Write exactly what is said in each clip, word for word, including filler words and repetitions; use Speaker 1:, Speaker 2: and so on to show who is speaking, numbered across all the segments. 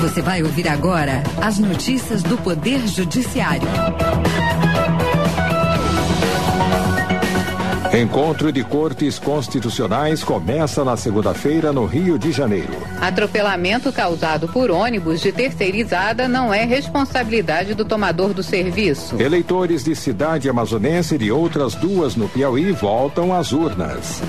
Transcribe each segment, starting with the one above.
Speaker 1: Você vai ouvir agora as notícias do Poder Judiciário.
Speaker 2: Encontro de cortes constitucionais começa na segunda-feira no Rio de Janeiro.
Speaker 3: Atropelamento causado por ônibus de terceirizada não é responsabilidade do tomador do serviço.
Speaker 2: Eleitores de Cidade Amazonense e de outras duas no Piauí voltam às urnas.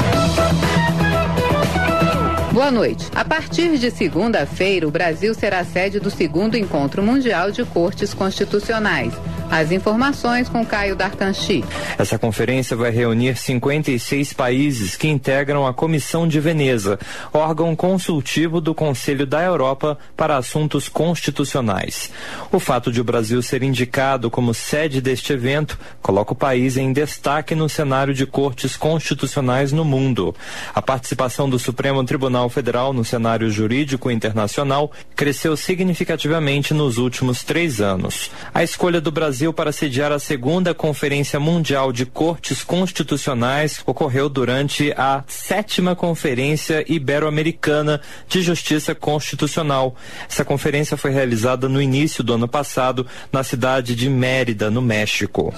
Speaker 3: Boa noite. A partir de segunda-feira, o Brasil será sede do segundo Encontro Mundial de Cortes Constitucionais. As informações com Caio Darcanchi.
Speaker 4: Essa conferência vai reunir cinquenta e seis países que integram a Comissão de Veneza, órgão consultivo do Conselho da Europa para assuntos constitucionais. O fato de o Brasil ser indicado como sede deste evento coloca o país em destaque no cenário de cortes constitucionais no mundo. A participação do Supremo Tribunal Federal no cenário jurídico internacional cresceu significativamente nos últimos três anos. A escolha do Brasil para sediar a segunda Conferência Mundial de Cortes Constitucionais ocorreu durante a sétima Conferência Ibero-Americana de Justiça Constitucional. Essa conferência foi realizada no início do ano passado na cidade de Mérida, no México.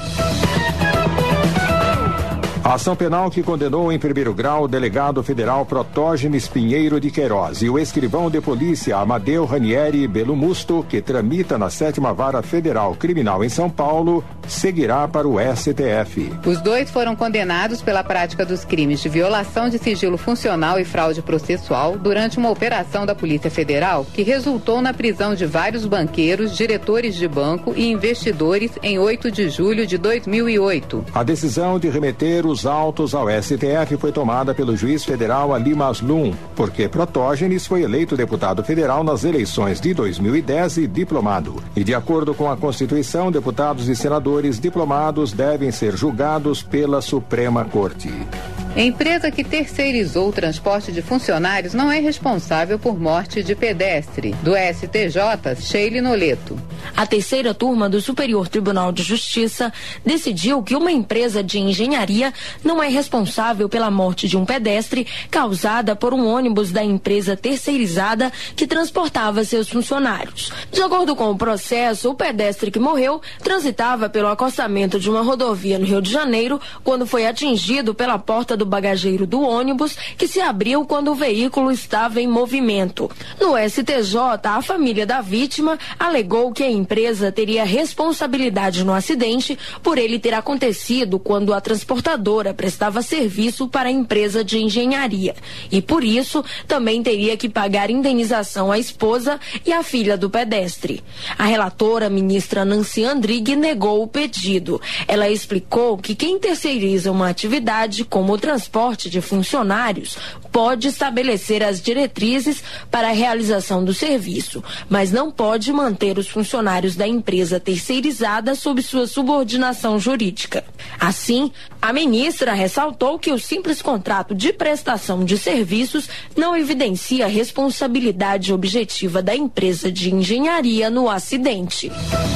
Speaker 2: A ação penal que condenou em primeiro grau o delegado federal Protógenes Pinheiro de Queiroz e o escrivão de polícia Amadeu Ranieri Belumusto, que tramita na sétima Vara Federal Criminal em São Paulo, seguirá para o S T F.
Speaker 3: Os dois foram condenados pela prática dos crimes de violação de sigilo funcional e fraude processual durante uma operação da Polícia Federal que resultou na prisão de vários banqueiros, diretores de banco e investidores em oito de julho de dois mil e oito.
Speaker 2: A decisão de remeter os autos ao S T F foi tomada pelo juiz federal Ali Maslum, porque Protógenes foi eleito deputado federal nas eleições de dois mil e dez e diplomado. E de acordo com a Constituição, deputados e senadores diplomados devem ser julgados pela Suprema Corte.
Speaker 3: Empresa que terceirizou o transporte de funcionários não é responsável por morte de pedestre. Do S T J, Sheila Noleto.
Speaker 5: A terceira turma do Superior Tribunal de Justiça decidiu que uma empresa de engenharia não é responsável pela morte de um pedestre causada por um ônibus da empresa terceirizada que transportava seus funcionários. De acordo com o processo, o pedestre que morreu transitava pelo acostamento de uma rodovia no Rio de Janeiro quando foi atingido pela porta do do bagageiro do ônibus, que se abriu quando o veículo estava em movimento. No S T J, a família da vítima alegou que a empresa teria responsabilidade no acidente por ele ter acontecido quando a transportadora prestava serviço para a empresa de engenharia e, por isso, também teria que pagar indenização à esposa e à filha do pedestre. A relatora, ministra Nancy Andrighi, negou o pedido. Ela explicou que quem terceiriza uma atividade como o transporte de funcionários pode estabelecer as diretrizes para a realização do serviço, mas não pode manter os funcionários da empresa terceirizada sob sua subordinação jurídica. Assim, a ministra ressaltou que o simples contrato de prestação de serviços não evidencia a responsabilidade objetiva da empresa de engenharia no acidente.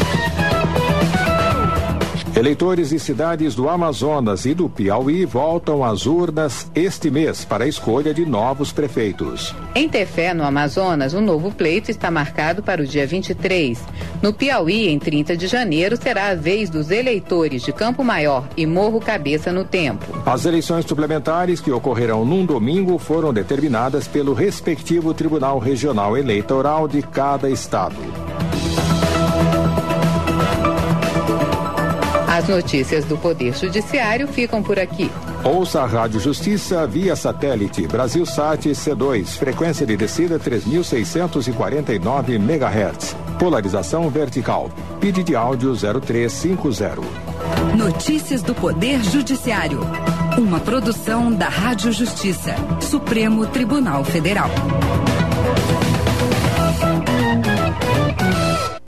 Speaker 2: Eleitores de cidades do Amazonas e do Piauí voltam às urnas este mês para a escolha de novos prefeitos.
Speaker 3: Em Tefé, no Amazonas, o novo pleito está marcado para o dia vinte e três. No Piauí, em trinta de janeiro, será a vez dos eleitores de Campo Maior e Morro Cabeça no Tempo.
Speaker 2: As eleições suplementares, que ocorrerão num domingo, foram determinadas pelo respectivo Tribunal Regional Eleitoral de cada estado.
Speaker 3: As notícias do Poder Judiciário ficam por aqui.
Speaker 2: Ouça a Rádio Justiça via satélite Brasilsat C dois, frequência de descida três mil seiscentos e quarenta e nove megahertz. Polarização vertical. P I D de áudio zero três cinco zero.
Speaker 1: Notícias do Poder Judiciário. Uma produção da Rádio Justiça. Supremo Tribunal Federal.